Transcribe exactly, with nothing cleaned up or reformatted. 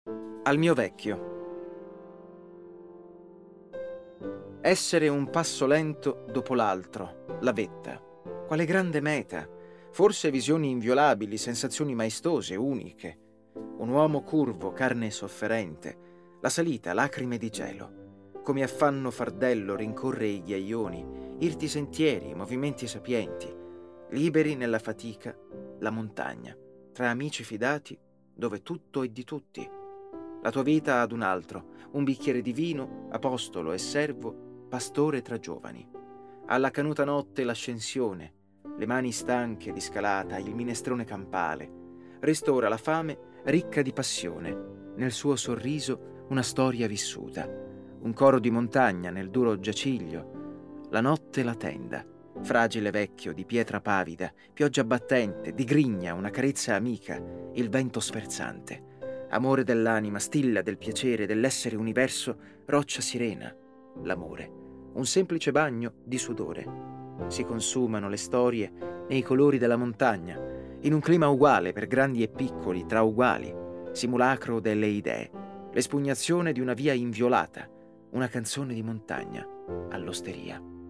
Al mio vecchio. Essere un passo lento dopo l'altro, la vetta. Quale grande meta! Forse visioni inviolabili, sensazioni maestose, uniche. Un uomo curvo, carne sofferente. La salita, lacrime di gelo. Come affanno fardello rincorre i ghiaioni, irti sentieri, movimenti sapienti. Liberi nella fatica, la montagna. Tra amici fidati, dove tutto è di tutti. La tua vita ad un altro, un bicchiere di vino, apostolo e servo, pastore tra giovani. Alla canuta notte l'ascensione, le mani stanche di scalata, il minestrone campale. Ristora la fame ricca di passione, nel suo sorriso una storia vissuta. Un coro di montagna nel duro giaciglio, la notte la tenda, fragile vecchio di pietra pavida, pioggia battente, di grigna, una carezza amica, il vento sferzante. Amore dell'anima, stilla del piacere, dell'essere universo, roccia sirena, l'amore. Un semplice bagno di sudore. Si consumano le storie nei colori della montagna, in un clima uguale per grandi e piccoli, tra uguali, simulacro delle idee, l'espugnazione di una via inviolata, una canzone di montagna, all'osteria.